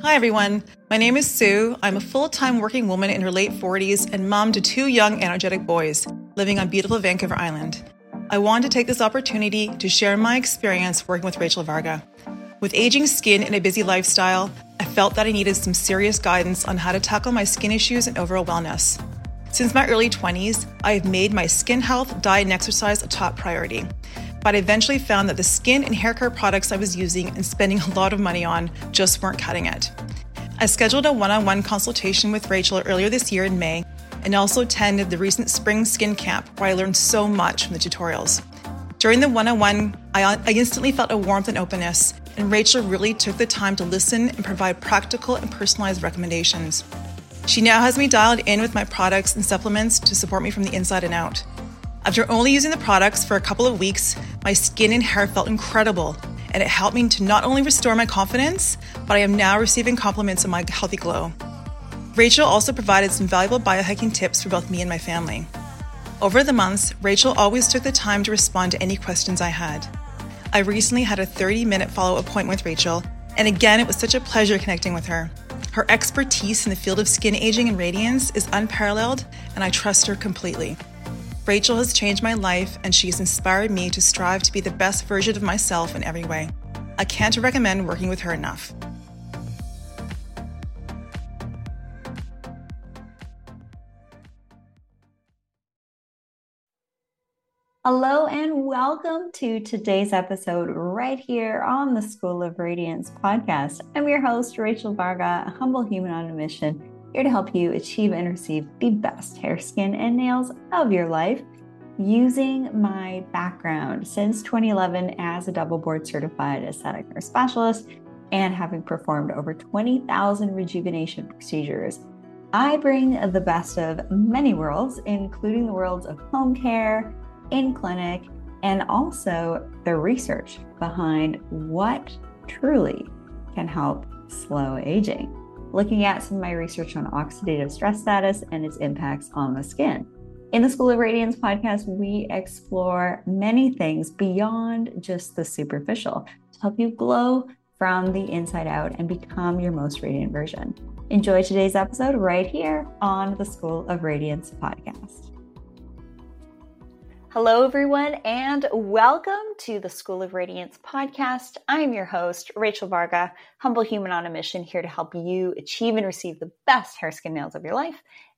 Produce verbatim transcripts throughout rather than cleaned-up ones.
Hi everyone, my name is Sue. I'm a full-time working woman in her late forties and mom to two young energetic boys living on beautiful Vancouver Island. I wanted to take this opportunity to share my experience working with Rachel Varga. With aging skin and a busy lifestyle, I felt that I needed some serious guidance on how to tackle my skin issues and overall wellness. Since my early twenties, I have made my skin health, diet, and exercise a top priority. But I eventually found that the skin and hair care products I was using and spending a lot of money on just weren't cutting it. I scheduled a one-on-one consultation with Rachel earlier this year in May and also attended the recent spring skin camp where I learned so much from the tutorials. During the one-on-one, I, I instantly felt a warmth and openness, and Rachel really took the time to listen and provide practical and personalized recommendations. She now has me dialed in with my products and supplements to support me from the inside and out. After only using the products for a couple of weeks, my skin and hair felt incredible, and it helped me to not only restore my confidence, but I am now receiving compliments on my healthy glow. Rachel also provided some valuable biohacking tips for both me and my family. Over the months, Rachel always took the time to respond to any questions I had. I recently had a thirty-minute follow-up appointment with Rachel, and again, it was such a pleasure connecting with her. Her expertise in the field of skin aging and radiance is unparalleled, and I trust her completely. Rachel has changed my life, and she has inspired me to strive to be the best version of myself in every way. I can't recommend working with her enough. Hello and welcome to today's episode right here on the School of Radiance podcast. I'm your host, Rachel Varga, a humble human on a mission, here to help you achieve and receive the best hair, skin, and nails of your life using my background since twenty eleven as a double board certified aesthetic nurse specialist and having performed over twenty thousand rejuvenation procedures. I bring the best of many worlds, including the worlds of home care, in clinic, and also the research behind what truly can help slow aging. Looking at some of my research on oxidative stress status and its impacts on the skin. In the School of Radiance podcast, we explore many things beyond just the superficial to help you glow from the inside out and become your most radiant version. Enjoy today's episode right here on the School of Radiance podcast. Hello, everyone, and welcome to the School of Radiance podcast. I'm your host, Rachel Varga, humble human on a mission, here to help you achieve and receive the best hair, skin, nails of your life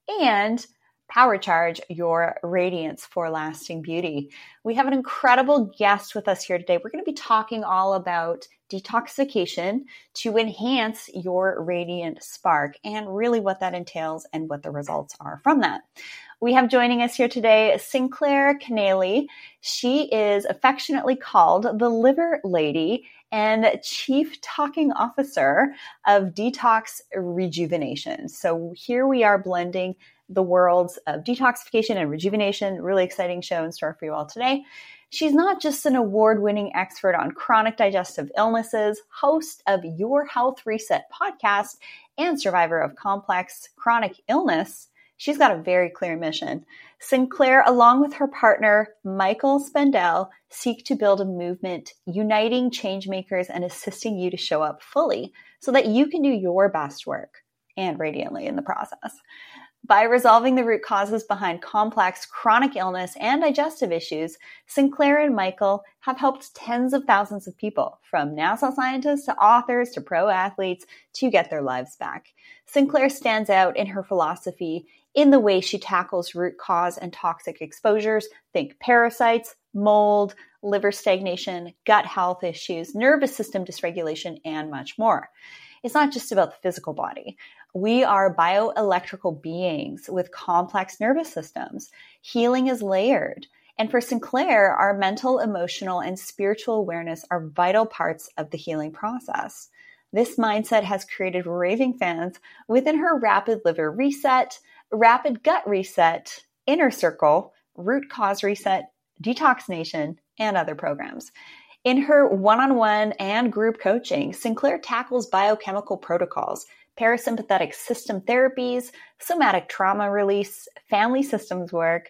and power charge your radiance for lasting beauty. We have an incredible guest with us here today. We're going to be talking all about detoxification to enhance your radiant spark and really what that entails and what the results are from that. We have joining us here today, Sinclair Canely. She is affectionately called the Liver Lady and Chief Talking Officer of Detox Rejuvenation. So here we are blending the worlds of detoxification and rejuvenation. Really exciting show in store for you all today. She's not just an award-winning expert on chronic digestive illnesses, host of Your Health Reset podcast, and survivor of complex chronic illness. She's got a very clear mission. Sinclair, along with her partner, Michael Spendell, seek to build a movement uniting change makers and assisting you to show up fully so that you can do your best work and radiantly in the process. By resolving the root causes behind complex chronic illness and digestive issues, Sinclair and Michael have helped tens of thousands of people, from NASA scientists to authors to pro athletes, to get their lives back. Sinclair stands out in her philosophy in the way she tackles root cause and toxic exposures. Think parasites, mold, liver stagnation, gut health issues, nervous system dysregulation, and much more. It's not just about the physical body. We are bioelectrical beings with complex nervous systems. Healing is layered. And for Sinclair, our mental, emotional, and spiritual awareness are vital parts of the healing process. This mindset has created raving fans within her Rapid Liver Reset, Rapid Gut Reset, Inner Circle, Root Cause Reset, Detox Nation, and other programs. In her one-on-one and group coaching, Sinclair tackles biochemical protocols, parasympathetic system therapies, somatic trauma release, family systems work,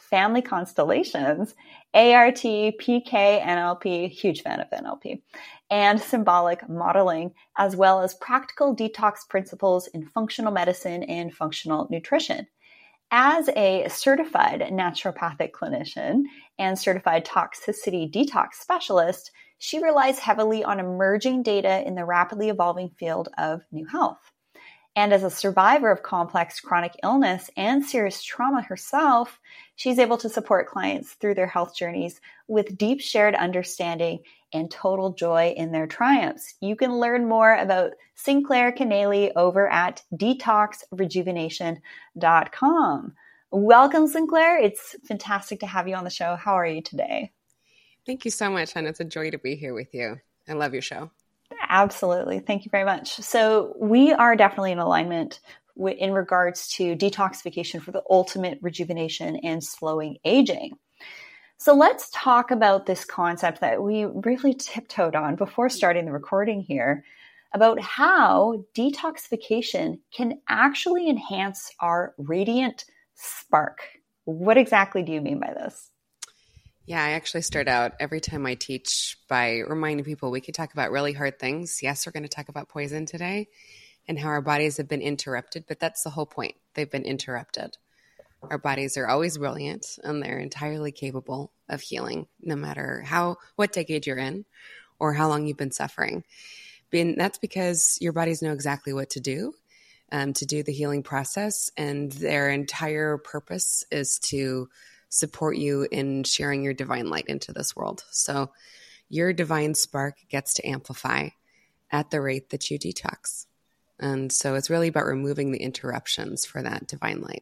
family constellations, A R T, P K, N L P, huge fan of N L P, and symbolic modeling, as well as practical detox principles in functional medicine and functional nutrition. As a certified naturopathic clinician and certified toxicity detox specialist, she relies heavily on emerging data in the rapidly evolving field of new health. And as a survivor of complex chronic illness and serious trauma herself, she's able to support clients through their health journeys with deep shared understanding and total joy in their triumphs. You can learn more about Sinclair Canely over at detox rejuvenation dot com. Welcome, Sinclair. It's fantastic to have you on the show. How are you today? Thank you so much, and it's a joy to be here with you. I love your show. Absolutely. Thank you very much. So we are definitely in alignment w- in regards to detoxification for the ultimate rejuvenation and slowing aging. So let's talk about this concept that we briefly tiptoed on before starting the recording here about how detoxification can actually enhance our radiant spark. What exactly do you mean by this? Yeah, I actually start out every time I teach by reminding people we could talk about really hard things. Yes, we're going to talk about poison today and how our bodies have been interrupted, but that's the whole point. They've been interrupted. Our bodies are always brilliant and they're entirely capable of healing, no matter how what decade you're in or how long you've been suffering. And that's because your bodies know exactly what to do um, to do the healing process, and their entire purpose is to support you in sharing your divine light into this world. So your divine spark gets to amplify at the rate that you detox. And so it's really about removing the interruptions for that divine light.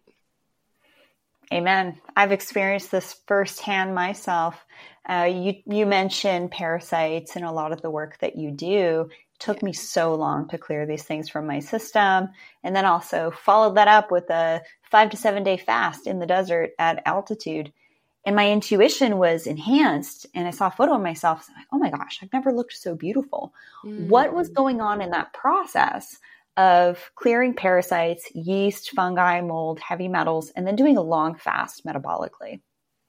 Amen. I've experienced this firsthand myself. Uh, you, you mentioned parasites and a lot of the work that you do. It took me so long to clear these things from my system. And then also followed that up with a five to seven day fast in the desert at altitude. And my intuition was enhanced. And I saw a photo of myself. And I'm like, oh my gosh, I've never looked so beautiful. Mm. What was going on in that process of clearing parasites, yeast, fungi, mold, heavy metals, and then doing a long fast metabolically?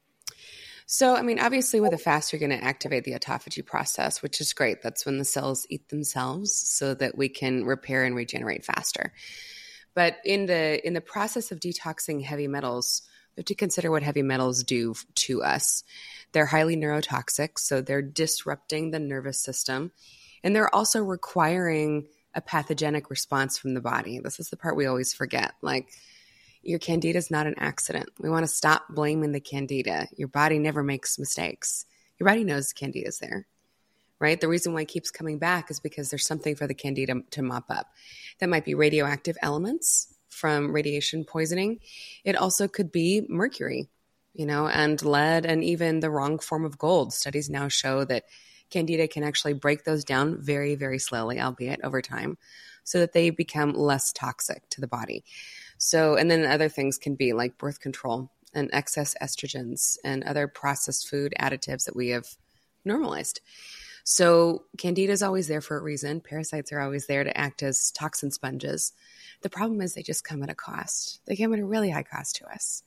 So, I mean, obviously with a fast, you're going to activate the autophagy process, which is great. That's when the cells eat themselves so that we can repair and regenerate faster. But in the in the process of detoxing heavy metals, we have to consider what heavy metals do to us. They're highly neurotoxic, so they're disrupting the nervous system, and they're also requiring a pathogenic response from the body. This is the part we always forget. Like, your candida is not an accident. We want to stop blaming the candida. Your body never makes mistakes. Your body knows the candida is there, right? The reason why it keeps coming back is because there's something for the candida to mop up. That might be radioactive elements from radiation poisoning. It also could be mercury, you know, and lead, and even the wrong form of gold. Studies now show that candida can actually break those down very, very slowly, albeit over time, so that they become less toxic to the body. So, and then other things can be like birth control and excess estrogens and other processed food additives that we have normalized. So candida is always there for a reason. Parasites are always there to act as toxin sponges. The problem is they just come at a cost. They come at a really high cost to us.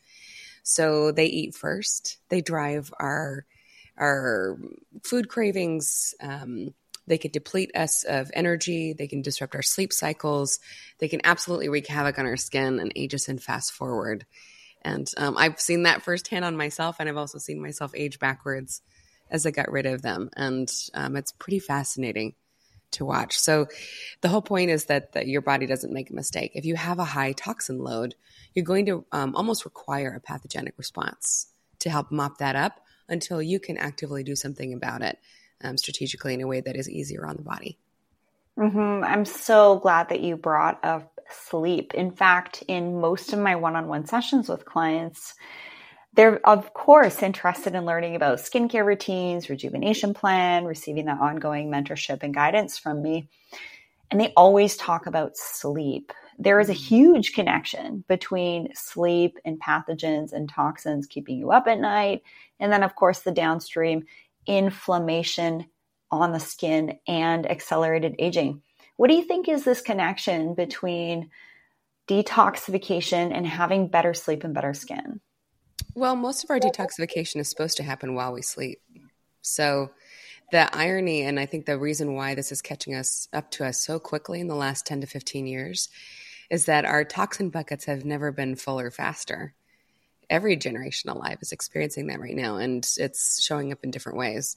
So they eat first. They drive our our food cravings. Um, they can deplete us of energy. They can disrupt our sleep cycles. They can absolutely wreak havoc on our skin and age us in fast forward. And um, I've seen that firsthand on myself, and I've also seen myself age backwards as I got rid of them. And um, it's pretty fascinating to watch. So the whole point is that, that your body doesn't make a mistake. If you have a high toxin load, you're going to um, almost require a pathogenic response to help mop that up until you can actively do something about it um, strategically in a way that is easier on the body. Mm-hmm. I'm so glad that you brought up sleep. In fact, in most of my one-on-one sessions with clients, they're, of course, interested in learning about skincare routines, rejuvenation plan, receiving that ongoing mentorship and guidance from me. And they always talk about sleep. There is a huge connection between sleep and pathogens and toxins keeping you up at night. And then, of course, the downstream inflammation on the skin and accelerated aging. What do you think is this connection between detoxification and having better sleep and better skin? Well, most of our detoxification is supposed to happen while we sleep. So the irony, and I think the reason why this is catching us up to us so quickly in the last ten to fifteen years, is that our toxin buckets have never been fuller faster. Every generation alive is experiencing that right now, and it's showing up in different ways.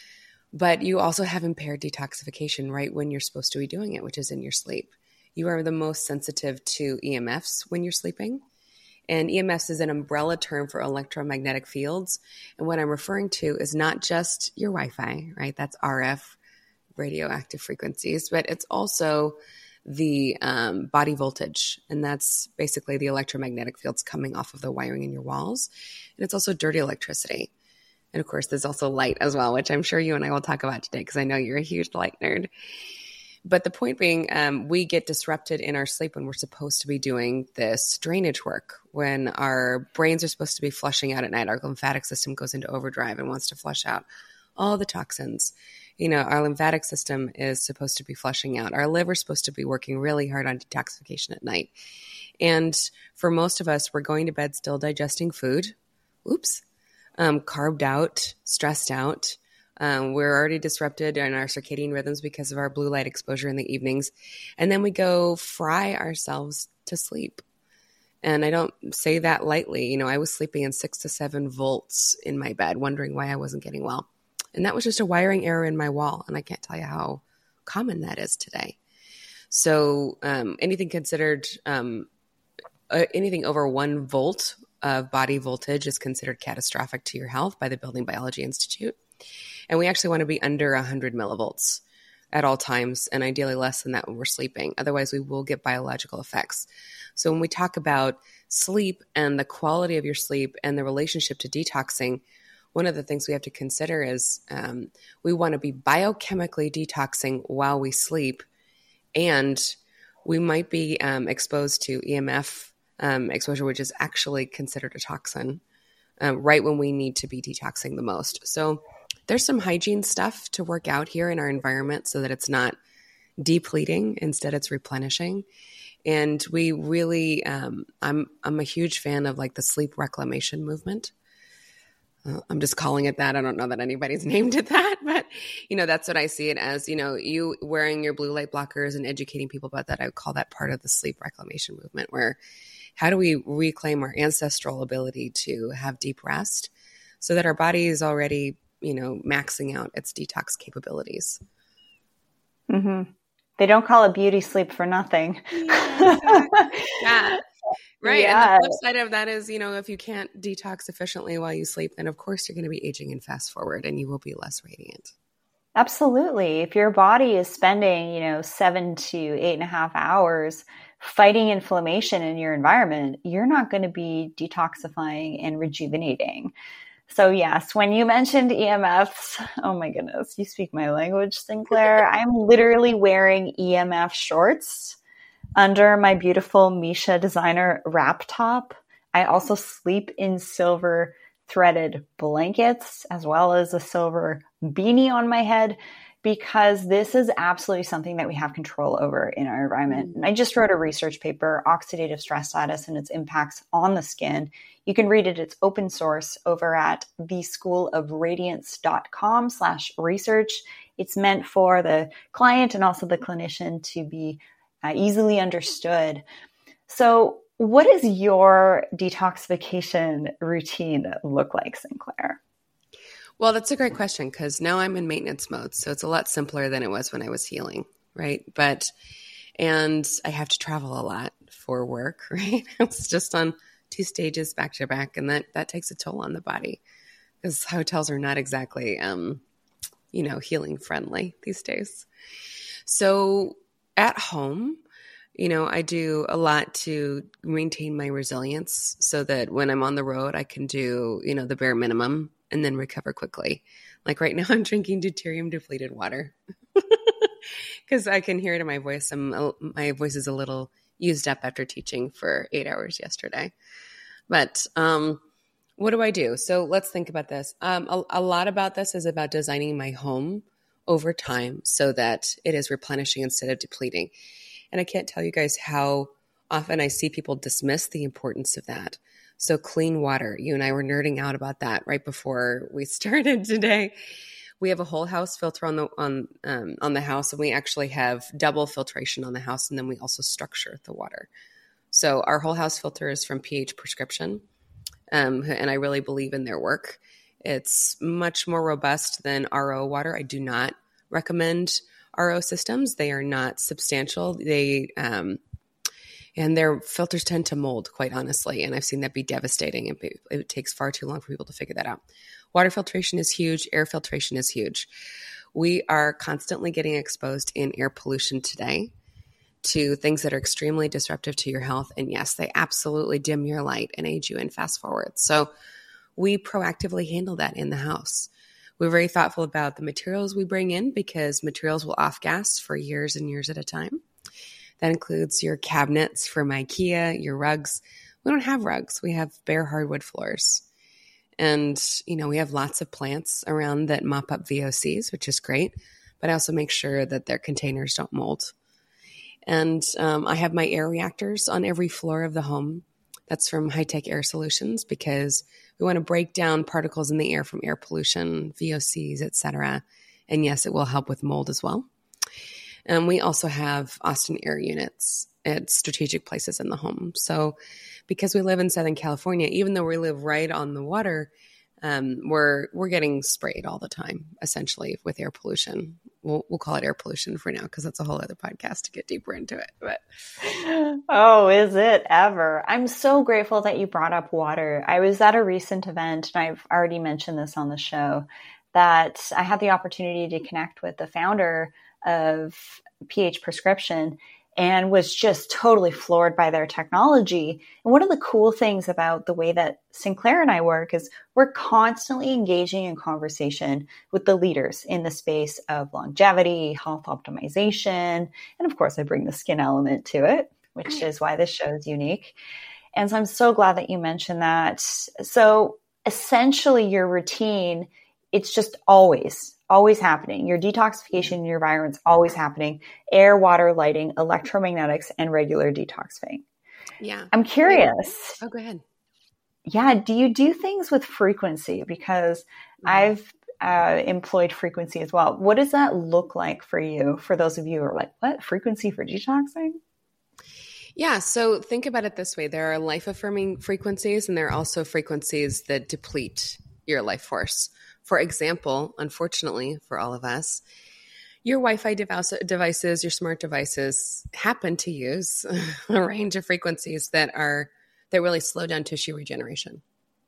But you also have impaired detoxification right when you're supposed to be doing it, which is in your sleep. You are the most sensitive to E M Fs when you're sleeping. And E M Fs is an umbrella term for electromagnetic fields. And what I'm referring to is not just your Wi-Fi, right? That's R F, radioactive frequencies, but it's also the um, body voltage. And that's basically the electromagnetic fields coming off of the wiring in your walls. And it's also dirty electricity. And of course, there's also light as well, which I'm sure you and I will talk about today because I know you're a huge light nerd. But the point being, um, we get disrupted in our sleep when we're supposed to be doing this drainage work, when our brains are supposed to be flushing out at night. Our lymphatic system goes into overdrive and wants to flush out all the toxins. You know, our lymphatic system is supposed to be flushing out. Our liver is supposed to be working really hard on detoxification at night. And for most of us, we're going to bed still digesting food. Oops. Um, carved out, stressed out. Um, we're already disrupted in our circadian rhythms because of our blue light exposure in the evenings. And then we go fry ourselves to sleep. And I don't say that lightly. You know, I was sleeping in six to seven volts in my bed, wondering why I wasn't getting well. And that was just a wiring error in my wall. And I can't tell you how common that is today. So um, anything considered, um, uh, anything over one volt of body voltage is considered catastrophic to your health by the Building Biology Institute. And we actually want to be under one hundred millivolts at all times, and ideally less than that when we're sleeping. Otherwise, we will get biological effects. So when we talk about sleep and the quality of your sleep and the relationship to detoxing, one of the things we have to consider is um, we want to be biochemically detoxing while we sleep, and we might be um, exposed to E M F Um, exposure, which is actually considered a toxin, um, right when we need to be detoxing the most. So there's some hygiene stuff to work out here in our environment so that it's not depleting, instead it's replenishing. And we really, um, I'm I'm a huge fan of like the sleep reclamation movement. Uh, I'm just calling it that. I don't know that anybody's named it that, but you know, that's what I see it as. You know, you wearing your blue light blockers and educating people about that, I would call that part of the sleep reclamation movement, where how do we reclaim our ancestral ability to have deep rest so that our body is already, you know, maxing out its detox capabilities? Mm-hmm. They don't call it beauty sleep for nothing. Yeah, exactly. Yeah. Right. Yeah. And the flip side of that is, you know, if you can't detox efficiently while you sleep, then of course you're going to be aging and fast forward and you will be less radiant. Absolutely. If your body is spending, you know, seven to eight and a half hours fighting inflammation in your environment, you're not going to be detoxifying and rejuvenating. So yes, when you mentioned E M Fs, oh my goodness, you speak my language, Sinclair. I'm literally wearing E M F shorts under my beautiful Misha designer wrap top. I also sleep in silver threaded blankets, as well as a silver beanie on my head, because this is absolutely something that we have control over in our environment. And I just wrote a research paper, Oxidative Stress Status and its Impacts on the Skin. You can read it. It's open source over at theschoolofradiance.com slash research. It's meant for the client and also the clinician to be uh, easily understood. So what does your detoxification routine look like, Sinclair? Well, that's a great question, because now I'm in maintenance mode. So it's a lot simpler than it was when I was healing, right? But, and I have to travel a lot for work, right? It's just on two stages back to back, and that, that takes a toll on the body, because hotels are not exactly, um, you know, healing friendly these days. So at home, you know, I do a lot to maintain my resilience so that when I'm on the road, I can do, you know, the bare minimum and then recover quickly. Like right now, I'm drinking deuterium depleted water because I can hear it in my voice. I'm, my voice is a little used up after teaching for eight hours yesterday. But um, what do I do? So let's think about this. Um, a, a lot about this is about designing my home over time so that it is replenishing instead of depleting. And I can't tell you guys how often I see people dismiss the importance of that. So clean water. You and I were nerding out about that right before we started today. We have a whole house filter on the on um, on the house, and we actually have double filtration on the house, and then we also structure the water. So our whole house filter is from pH Prescription, um, and I really believe in their work. It's much more robust than R O water. I do not recommend R O systems. They are not substantial. They um, and their filters tend to mold, quite honestly, and I've seen that be devastating. And it, it takes far too long for people to figure that out. Water filtration is huge. Air filtration is huge. We are constantly getting exposed in air pollution today to things that are extremely disruptive to your health. And yes, they absolutely dim your light and age you and fast forward. So we proactively handle that in the house. We're very thoughtful about the materials we bring in because materials will off-gas for years and years at a time. That includes your cabinets from IKEA, your rugs. We don't have rugs. We have bare hardwood floors. And, you know, we have lots of plants around that mop up V O Cs, which is great, but I also make sure that their containers don't mold. And um, I have my air reactors on every floor of the home. That's from High-Tech Air Solutions because we want to break down particles in the air from air pollution, V O Cs, et cetera. And yes, it will help with mold as well. And we also have Austin air units at strategic places in the home. So because we live in Southern California, even though we live right on the water, um, we're we're getting sprayed all the time, essentially, with air pollution. We'll we'll call it air pollution for now because that's a whole other podcast to get deeper into it. But oh, is it ever? I'm so grateful that you brought up water. I was at a recent event, and I've already mentioned this on the show, that I had the opportunity to connect with the founder of pH Prescription and was just totally floored by their technology. And one of the cool things about the way that Sinclair and I work is we're constantly engaging in conversation with the leaders in the space of longevity, health optimization, and of course I bring the skin element to it, which is why this show is unique. And so I'm so glad that you mentioned that. So essentially your routine, it's just always always happening. Your detoxification in your environment's always happening. Air, water, lighting, electromagnetics, and regular detoxifying. Yeah. I'm curious. Oh, go ahead. Yeah. Do you do things with frequency? Because mm-hmm. I've uh, employed frequency as well. What does that look like for you? For those of you who are like, what? Frequency for detoxing? Yeah. So think about it this way. There are life-affirming frequencies, and there are also frequencies that deplete your life force. For example, unfortunately for all of us, your Wi-Fi device, devices, your smart devices happen to use a range of frequencies that are that really slow down tissue regeneration.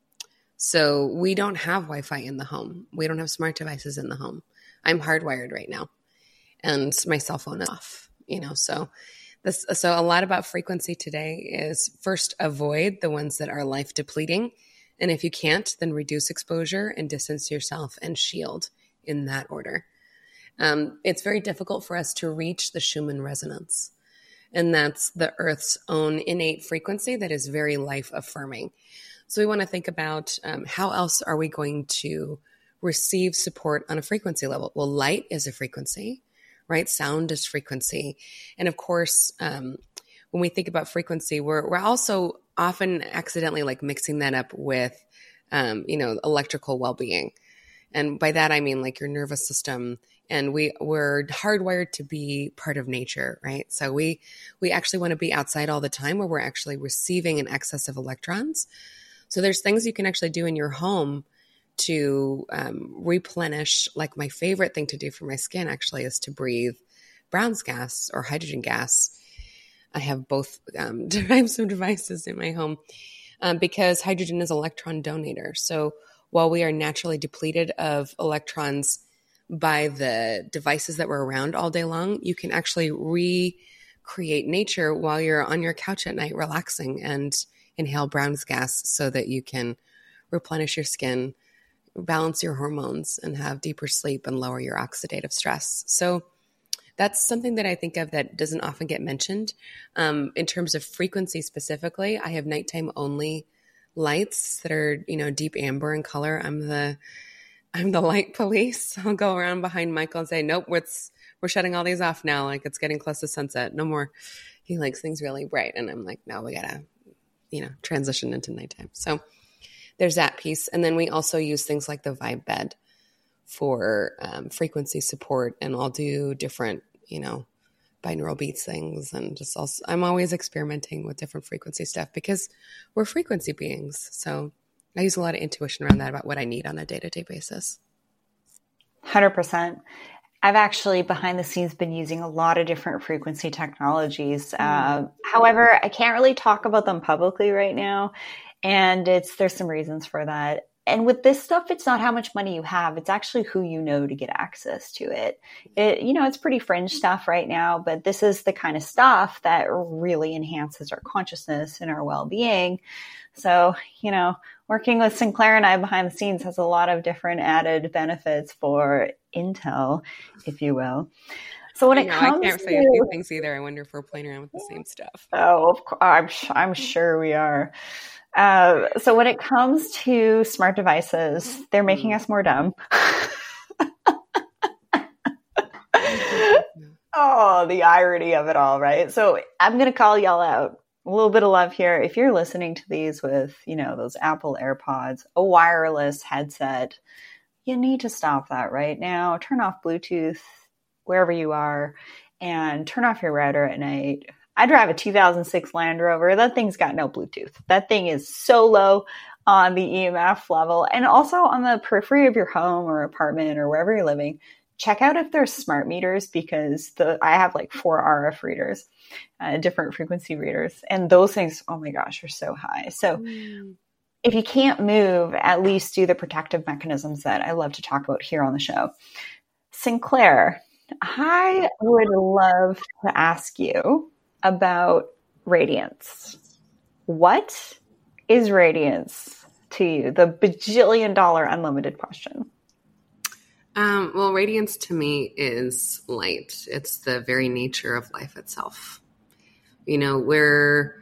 So we don't have Wi-Fi in the home. We don't have smart devices in the home. I'm hardwired right now, and my cell phone is off. You know, so this so a lot about frequency today is first avoid the ones that are life depleting. And if you can't, then reduce exposure and distance yourself and shield in that order. Um, it's very difficult for us to reach the Schumann resonance. And that's the Earth's own innate frequency that is very life-affirming. So we want to think about um, how else are we going to receive support on a frequency level? Well, light is a frequency, right? Sound is frequency. And of course, um, when we think about frequency, we're we're also often accidentally like mixing that up with, um, you know, electrical well-being. And by that, I mean like your nervous system. And we, we're hardwired to be part of nature, right? So we, we actually want to be outside all the time where we're actually receiving an excess of electrons. So there's things you can actually do in your home to um, replenish. Like my favorite thing to do for my skin actually is to breathe Brown's gas or hydrogen gas. I have both um, types of devices in my home um, because hydrogen is an electron donator. So while we are naturally depleted of electrons by the devices that were around all day long, you can actually recreate nature while you're on your couch at night relaxing and inhale Brown's gas so that you can replenish your skin, balance your hormones, and have deeper sleep and lower your oxidative stress. So that's something that I think of that doesn't often get mentioned. Um, in terms of frequency specifically, I have nighttime only lights that are, you know, deep amber in color. I'm the I'm the light police. I'll go around behind Michael and say, nope, it's, we're shutting all these off now. Like it's getting close to sunset. No more. He likes things really bright. And I'm like, no, we gotta, you know, transition into nighttime. So there's that piece. And then we also use things like the Vibe Bed for um, frequency support. And I'll do different, you know, binaural beats things. And just also, I'm always experimenting with different frequency stuff because we're frequency beings. So I use a lot of intuition around that about what I need on a day-to-day basis. one hundred percent. I've actually behind the scenes been using a lot of different frequency technologies. Mm. Uh, however, I can't really talk about them publicly right now. And it's, there's some reasons for that. And with this stuff, it's not how much money you have. It's actually who you know to get access to it. It, you know, it's pretty fringe stuff right now, but this is the kind of stuff that really enhances our consciousness and our well-being. So, you know, working with Sinclair and I behind the scenes has a lot of different added benefits for Intel, if you will. So when I it know, comes I can't to say a few things either. I wonder if we're playing around with the same stuff. Oh, of course, I'm, I'm sure we are. Uh, so when it comes to smart devices, they're making mm. us more dumb. Oh, the irony of it all, right? So I'm going to call y'all out. A little bit of love here. If you're listening to these with, you know, those Apple AirPods, a wireless headset, you need to stop that right now. Turn off Bluetooth wherever you are and turn off your router at night. I drive a two thousand six Land Rover. That thing's got no Bluetooth. That thing is so low on the E M F level and also on the periphery of your home or apartment or wherever you're living. Check out if there's smart meters because the I have like four R F readers, uh, different frequency readers. And those things, oh my gosh, are so high. So mm. if you can't move, at least do the protective mechanisms that I love to talk about here on the show. Sinclair, I would love to ask you about radiance. What is radiance to you? The bajillion dollar unlimited question. Um, well, radiance to me is light. It's the very nature of life itself. You know, we're,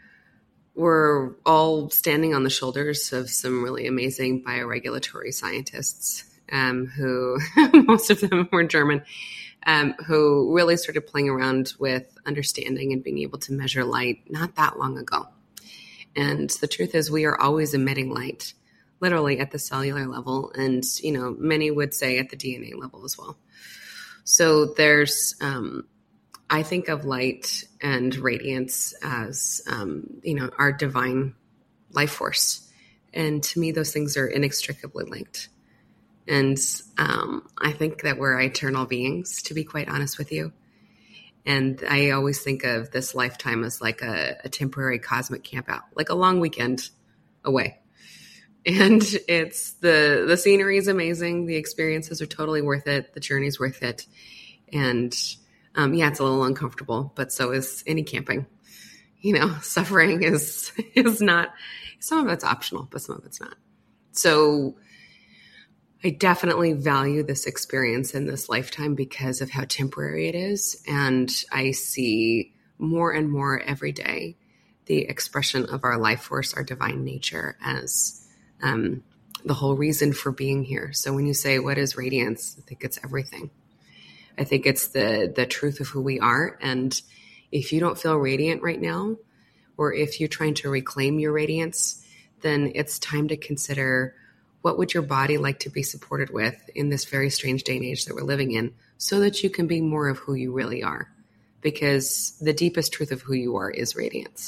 we're all standing on the shoulders of some really amazing bioregulatory scientists, um, who most of them were German, Um, who really started playing around with understanding and being able to measure light not that long ago. And the truth is we are always emitting light, literally at the cellular level. And, you know, many would say at the D N A level as well. So there's, um, I think of light and radiance as, um, you know, our divine life force. And to me, those things are inextricably linked. And um, I think that we're eternal beings, to be quite honest with you. And I always think of this lifetime as like a, a temporary cosmic camp out, like a long weekend away. And it's the the scenery is amazing. The experiences are totally worth it. The journey's worth it. And um, yeah, it's a little uncomfortable, but so is any camping. You know, suffering is is not, some of it's optional, but some of it's not. So I definitely value this experience in this lifetime because of how temporary it is. And I see more and more every day the expression of our life force, our divine nature as um, the whole reason for being here. So when you say, what is radiance? I think it's everything. I think it's the the truth of who we are. And if you don't feel radiant right now, or if you're trying to reclaim your radiance, then it's time to consider, what would your body like to be supported with in this very strange day and age that we're living in so that you can be more of who you really are? Because the deepest truth of who you are is radiance.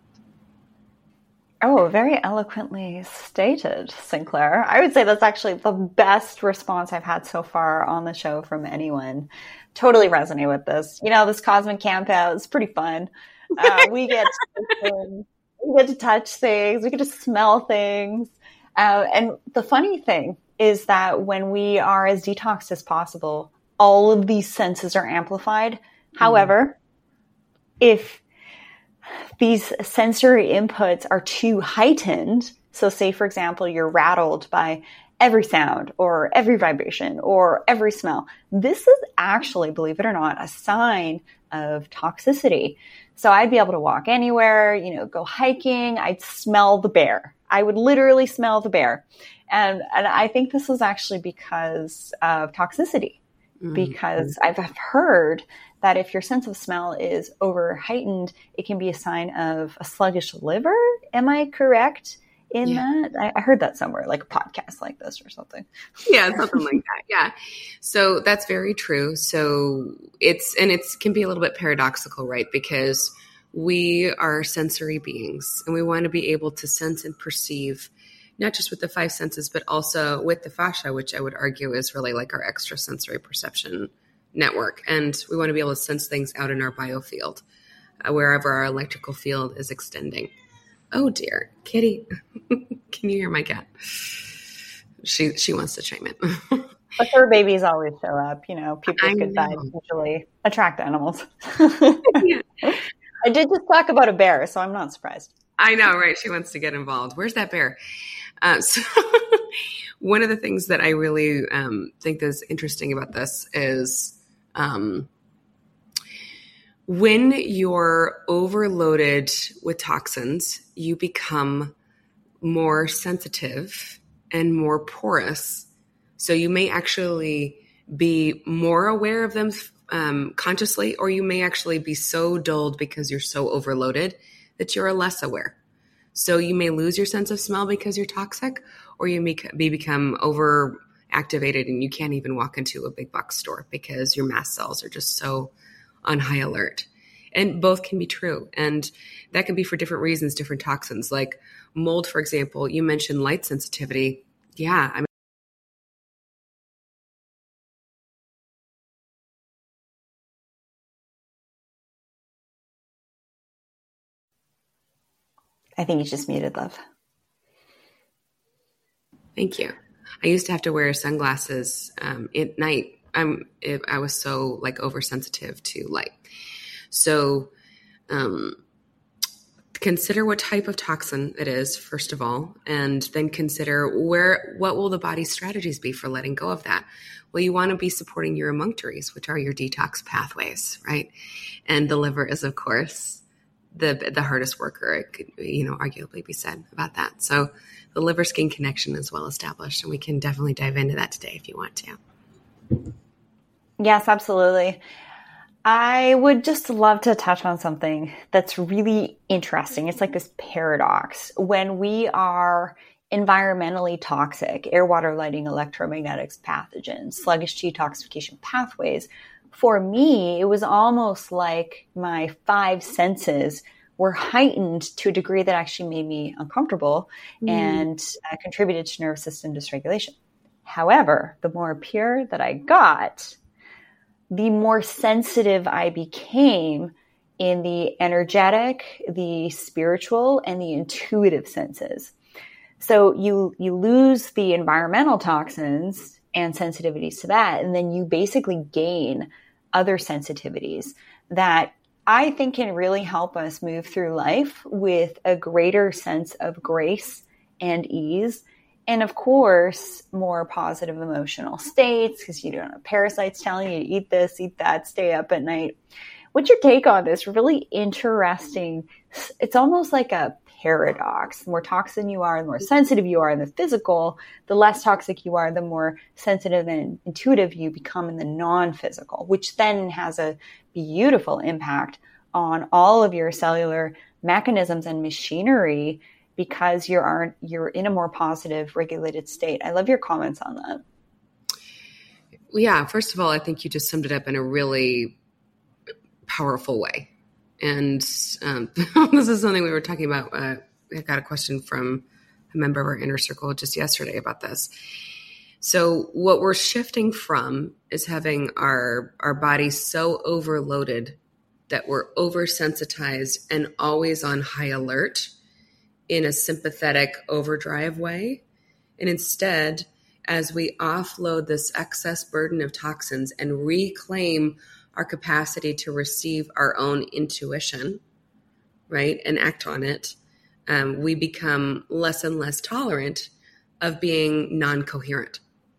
Oh, very eloquently stated, Sinclair. I would say that's actually the best response I've had so far on the show from anyone. Totally resonate with this. You know, this cosmic camp out is pretty fun. Uh, we get to, we get to touch things. We get to smell things. Uh, and the funny thing is that when we are as detoxed as possible, all of these senses are amplified. Mm. However, if these sensory inputs are too heightened, so say, for example, you're rattled by every sound or every vibration or every smell, this is actually, believe it or not, a sign of toxicity. So I'd be able to walk anywhere, you know, go hiking. I'd smell the bear. I would literally smell the bear. And, and I think this is actually because of toxicity, mm-hmm. because I've heard that if your sense of smell is over heightened, it can be a sign of a sluggish liver. Am I correct in yeah. that? I, I heard that somewhere, like a podcast like this or something. Yeah, something like that. Yeah. So that's very true. So it's, and it's can be a little bit paradoxical, right? Because we are sensory beings and we want to be able to sense and perceive, not just with the five senses, but also with the fascia, which I would argue is really like our extrasensory perception network. And we want to be able to sense things out in our biofield, uh, wherever our electrical field is extending. Oh dear, Kitty, can you hear my cat? She she wants to chime in. But fur babies always show up. You know, people with good vibes usually attract animals. Yeah. I did just talk about a bear, so I'm not surprised. I know, right? She wants to get involved. Where's that bear? Uh, so one of the things that I really um, think is interesting about this is um, when you're overloaded with toxins, you become more sensitive and more porous. So you may actually be more aware of them um, consciously, or you may actually be so dulled because you're so overloaded that you're less aware. So you may lose your sense of smell because you're toxic, or you may, may become over activated and you can't even walk into a big box store because your mast cells are just so on high alert. And both can be true. And that can be for different reasons, different toxins. Like mold, for example, you mentioned light sensitivity. Yeah, I mean, I think you just muted, love. Thank you. I used to have to wear sunglasses um, at night. I'm, it, I was so like oversensitive to light. So um, consider what type of toxin it is, first of all, and then consider where, what will the body's strategies be for letting go of that? Well, you want to be supporting your emunctories, which are your detox pathways, right? And the liver is, of course, the the hardest worker. It could, you know, arguably be said about that. So the liver skin connection is well established, and we can definitely dive into that today if you want to. Yes, absolutely. I would just love to touch on something that's really interesting. It's like this paradox. When we are environmentally toxic, air, water, lighting, electromagnetics, pathogens, sluggish detoxification pathways, for me, it was almost like my five senses were heightened to a degree that actually made me uncomfortable mm. and uh, contributed to nervous system dysregulation. However, the more pure that I got, the more sensitive I became in the energetic, the spiritual, and the intuitive senses. So you you lose the environmental toxins and sensitivities to that, and then you basically gain other sensitivities that I think can really help us move through life with a greater sense of grace and ease. And of course, more positive emotional states, because you don't have parasites telling you to eat this, eat that, stay up at night. What's your take on this? Really interesting. It's almost like a paradox. The more toxin you are, the more sensitive you are in the physical, the less toxic you are, the more sensitive and intuitive you become in the non-physical, which then has a beautiful impact on all of your cellular mechanisms and machinery, because you're you're in a more positive, regulated state. I love your comments on that. Yeah, first of all, I think you just summed it up in a really powerful way. And um, this is something we were talking about. Uh, I got a question from a member of our inner circle just yesterday about this. So what we're shifting from is having our our bodies so overloaded that we're oversensitized and always on high alert in a sympathetic overdrive way. And instead, as we offload this excess burden of toxins and reclaim our capacity to receive our own intuition, right, and act on it, um, we become less and less tolerant of being non-coherent.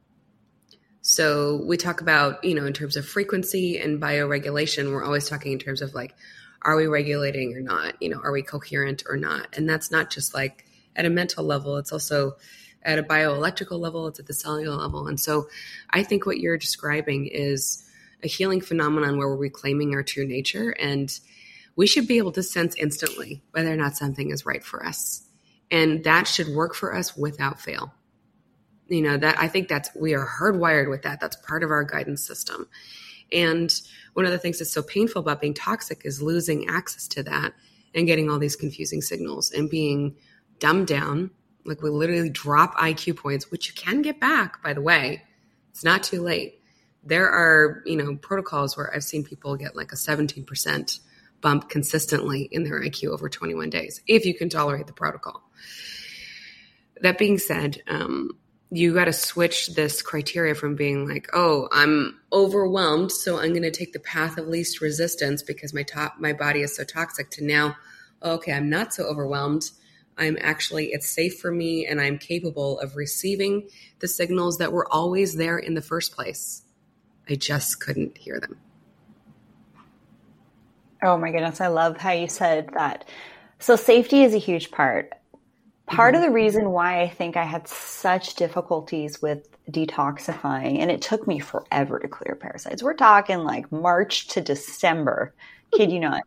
So we talk about, you know, in terms of frequency and bioregulation, we're always talking in terms of like, are we regulating or not? You know, are we coherent or not? And that's not just like at a mental level. It's also at a bioelectrical level. It's at the cellular level. And so I think what you're describing is a healing phenomenon where we're reclaiming our true nature, and we should be able to sense instantly whether or not something is right for us. And that should work for us without fail. You know, that I think that's, we are hardwired with that. That's part of our guidance system. And one of the things that's so painful about being toxic is losing access to that and getting all these confusing signals and being dumbed down. Like, we literally drop I Q points, which you can get back, by the way. It's not too late. There are, you know, protocols where I've seen people get like a seventeen percent bump consistently in their I Q over twenty-one days, if you can tolerate the protocol. That being said, um, you got to switch this criteria from being like, oh, I'm overwhelmed, so I'm going to take the path of least resistance because my top, my body is so toxic, to now, okay, I'm not so overwhelmed. I'm actually, it's safe for me, and I'm capable of receiving the signals that were always there in the first place. I just couldn't hear them. Oh my goodness. I love how you said that. So safety is a huge part. Part mm-hmm. of the reason why I think I had such difficulties with detoxifying, and it took me forever to clear parasites. We're talking like March to December, kid you not.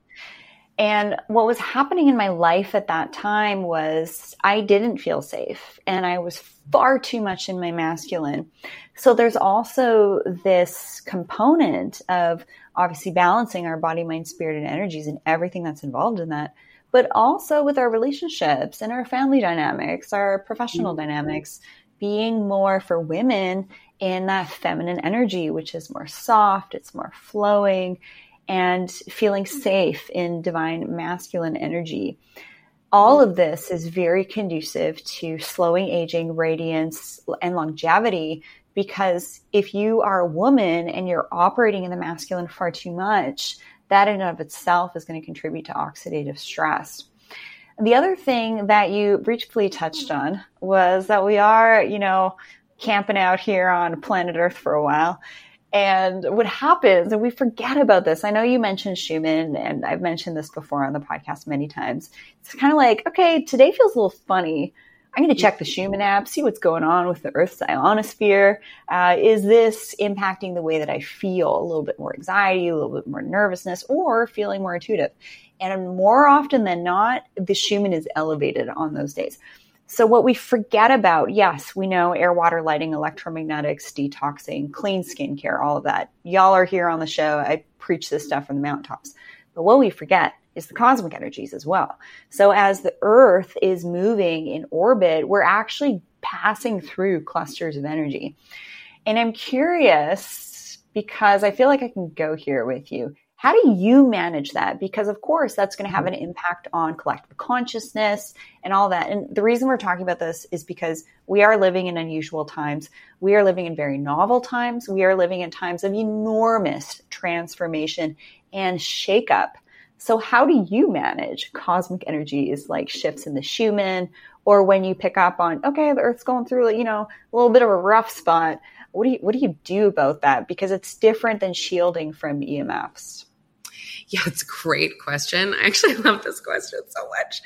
And what was happening in my life at that time was I didn't feel safe, and I was far too much in my masculine. So there's also this component of obviously balancing our body, mind, spirit, and energies and everything that's involved in that, but also with our relationships and our family dynamics, our professional mm-hmm. dynamics, being more for women in that feminine energy, which is more soft, it's more flowing, and feeling safe in divine masculine energy. All of this is very conducive to slowing aging, radiance, and longevity, because if you are a woman and you're operating in the masculine far too much, that in and of itself is going to contribute to oxidative stress. The other thing that you briefly touched on was that we are, you know, camping out here on planet Earth for a while. And what happens, and we forget about this. I know you mentioned Schumann, and I've mentioned this before on the podcast many times. It's kind of like, okay, today feels a little funny. I'm going to check the Schumann app, see what's going on with the Earth's ionosphere. Uh, is this impacting the way that I feel? A little bit more anxiety, a little bit more nervousness, or feeling more intuitive? And more often than not, the Schumann is elevated on those days. So what we forget about, yes, we know air, water, lighting, electromagnetics, detoxing, clean skincare, all of that. Y'all are here on the show. I preach this stuff from the mountaintops. But what we forget is the cosmic energies as well. So as the Earth is moving in orbit, we're actually passing through clusters of energy. And I'm curious, because I feel like I can go here with you. How do you manage that? Because of course, that's going to have an impact on collective consciousness and all that. And the reason we're talking about this is because we are living in unusual times. We are living in very novel times. We are living in times of enormous transformation and shakeup. So how do you manage cosmic energies like shifts in the Schumann, or when you pick up on, okay, the Earth's going through, you know, a little bit of a rough spot. What do you, what do you do about that? Because it's different than shielding from E M Fs. Yeah, it's a great question. I actually love this question so much.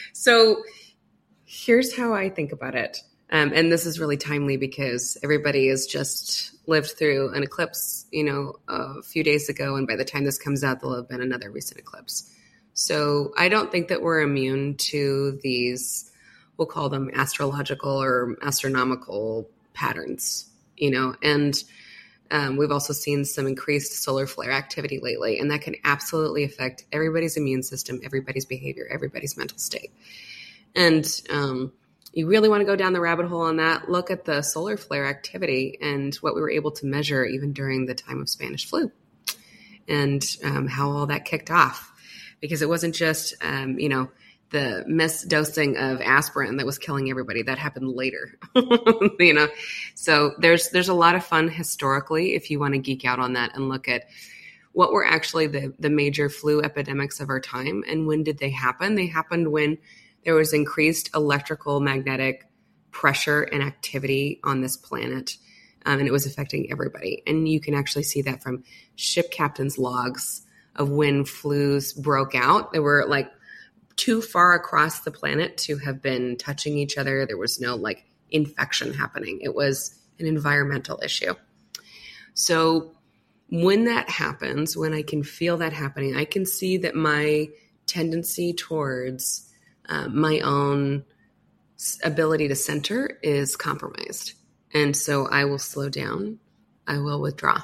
So here's how I think about it. Um, and this is really timely because everybody has just lived through an eclipse, you know, a few days ago. And by the time this comes out, there'll have been another recent eclipse. So I don't think that we're immune to these, we'll call them astrological or astronomical patterns, you know, and Um, we've also seen some increased solar flare activity lately, and that can absolutely affect everybody's immune system, everybody's behavior, everybody's mental state. And um, you really want to go down the rabbit hole on that, look at the solar flare activity and what we were able to measure even during the time of Spanish flu, and um, how all that kicked off. Because it wasn't just, um, you know, the misdosing of aspirin that was killing everybody. That happened later, you know? So there's, there's a lot of fun historically, if you want to geek out on that and look at what were actually the, the major flu epidemics of our time. And when did they happen? They happened when there was increased electrical magnetic pressure and activity on this planet. Um, and it was affecting everybody. And you can actually see that from ship captains' logs of when flus broke out. They were like too far across the planet to have been touching each other. There was no like infection happening. It was an environmental issue. So when that happens, when I can feel that happening, I can see that my tendency towards uh, my own ability to center is compromised. And so I will slow down. I will withdraw.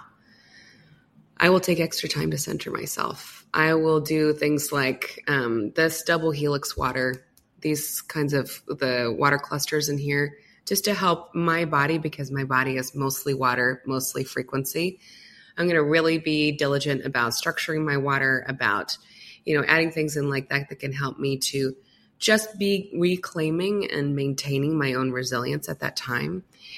I will take extra time to center myself. I will do things like um, this double helix water, these kinds of the water clusters in here, just to help my body, because my body is mostly water, mostly frequency. I'm going to really be diligent about structuring my water, about, you know, adding things in like that that can help me to just be reclaiming and maintaining my own resilience at that time.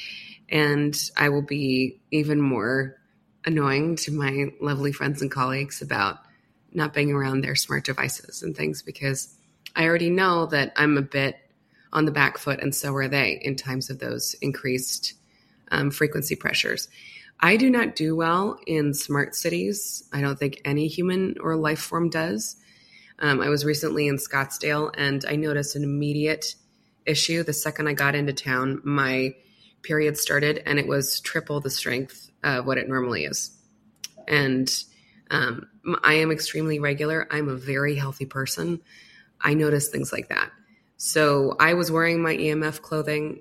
And I will be even more annoying to my lovely friends and colleagues about not being around their smart devices and things, because I already know that I'm a bit on the back foot, and so are they in times of those increased um, frequency pressures. I do not do well in smart cities. I don't think any human or life form does. Um, I was recently in Scottsdale, and I noticed an immediate issue. The second I got into town, my period started, and it was triple the strength of what it normally is. And um, I am extremely regular. I'm a very healthy person. I noticed things like that. So I was wearing my E M F clothing.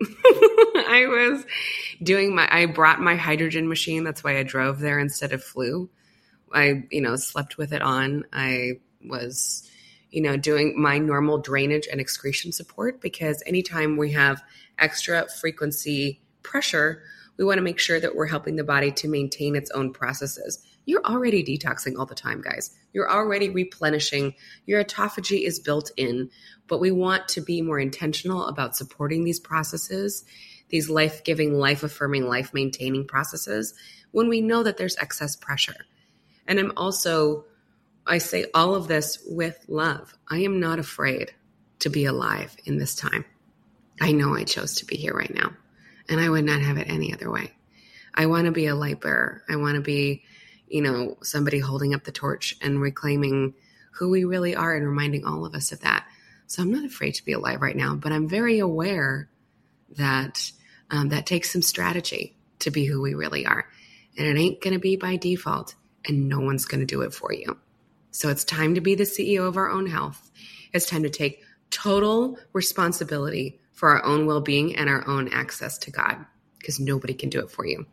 I was doing my, I brought my hydrogen machine. That's why I drove there instead of flew. I, you know, slept with it on. I was, you know, doing my normal drainage and excretion support, because anytime we have extra frequency pressure, we want to make sure that we're helping the body to maintain its own processes. You're already detoxing all the time, guys. You're already replenishing. Your autophagy is built in, but we want to be more intentional about supporting these processes, these life-giving, life-affirming, life-maintaining processes, when we know that there's excess pressure. And I'm also, I say all of this with love. I am not afraid to be alive in this time. I know I chose to be here right now, and I would not have it any other way. I want to be a light bearer. I want to be, you know, somebody holding up the torch and reclaiming who we really are and reminding all of us of that. So I'm not afraid to be alive right now, but I'm very aware that um, that takes some strategy to be who we really are. And it ain't going to be by default, and no one's going to do it for you. So it's time to be the C E O of our own health. It's time to take total responsibility for our own well-being and our own access to God, because nobody can do it for you.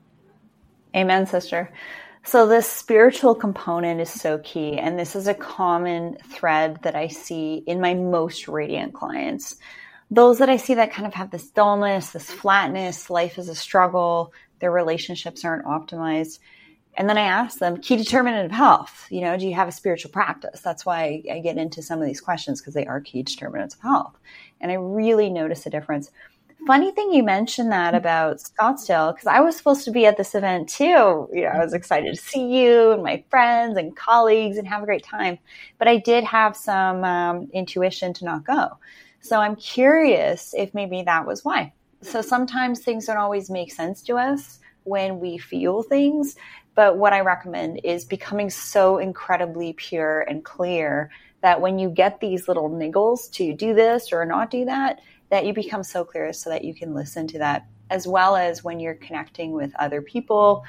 Amen, sister. So this spiritual component is so key. And this is a common thread that I see in my most radiant clients. Those that I see that kind of have this dullness, this flatness, life is a struggle, their relationships aren't optimized. And then I ask them, key determinant of health, you know, do you have a spiritual practice? That's why I get into some of these questions, because they are key determinants of health. And I really notice a difference. Funny thing you mentioned that about Scottsdale, because I was supposed to be at this event too. You know, I was excited to see you and my friends and colleagues and have a great time. But I did have some um, intuition to not go. So I'm curious if maybe that was why. So sometimes things don't always make sense to us when we feel things. But what I recommend is becoming so incredibly pure and clear that when you get these little niggles to do this or not do that, that you become so clear so that you can listen to that, as well as when you're connecting with other people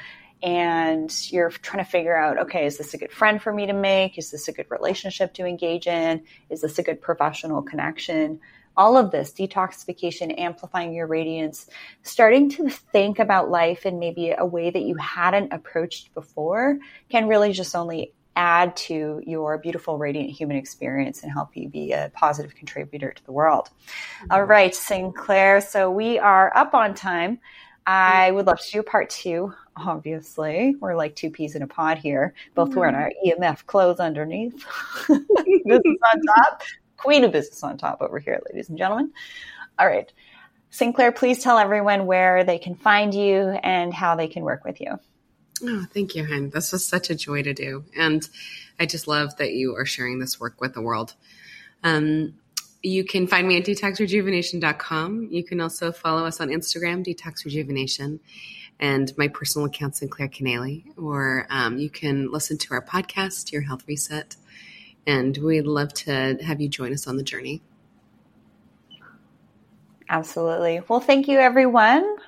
and you're trying to figure out, okay, is this a good friend for me to make? Is this a good relationship to engage in? Is this a good professional connection? All of this, detoxification, amplifying your radiance, starting to think about life in maybe a way that you hadn't approached before can really just only add to your beautiful, radiant human experience and help you be a positive contributor to the world. Mm-hmm. All right, Sinclair. So we are up on time. I would love to do part two, obviously. We're like two peas in a pod here, both mm-hmm. wearing our E M F clothes underneath. Business on top. Queen of business on top over here, ladies and gentlemen. All right. Sinclair, please tell everyone where they can find you and how they can work with you. Oh, thank you, Hen. This was such a joy to do. And I just love that you are sharing this work with the world. Um, you can find me at detox rejuvenation dot com. You can also follow us on Instagram, Detox Rejuvenation, and my personal account, Sinclair Canale. Or um, you can listen to our podcast, Your Health Reset. And we'd love to have you join us on the journey. Absolutely. Well, thank you, everyone.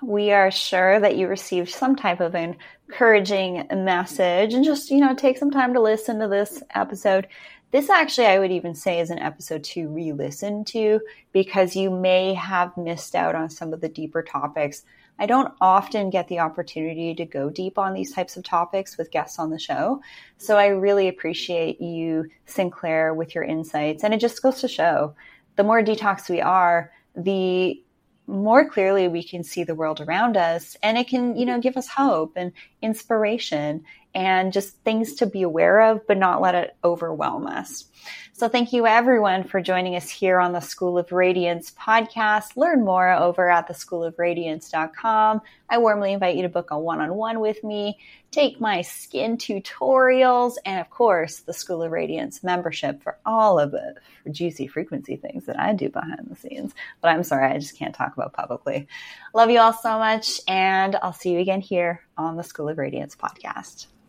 we are sure that you received some type of encouraging message, and just, you know, take some time to listen to this episode. This actually, I would even say, is an episode to re-listen to, because you may have missed out on some of the deeper topics. I don't often get the opportunity to go deep on these types of topics with guests on the show. So I really appreciate you, Sinclair, with your insights. And it just goes to show, the more detox we are, the more clearly we can see the world around us, and it can, you know, give us hope and inspiration and just things to be aware of, but not let it overwhelm us. So thank you everyone for joining us here on the School of Radiance podcast. Learn more over at the school of radiance dot com. I warmly invite you to book a one-on-one with me, take my skin tutorials, and of course, the School of Radiance membership for all of the juicy frequency things that I do behind the scenes. But I'm sorry, I just can't talk about publicly. Love you all so much, and I'll see you again here on the School of Radiance podcast.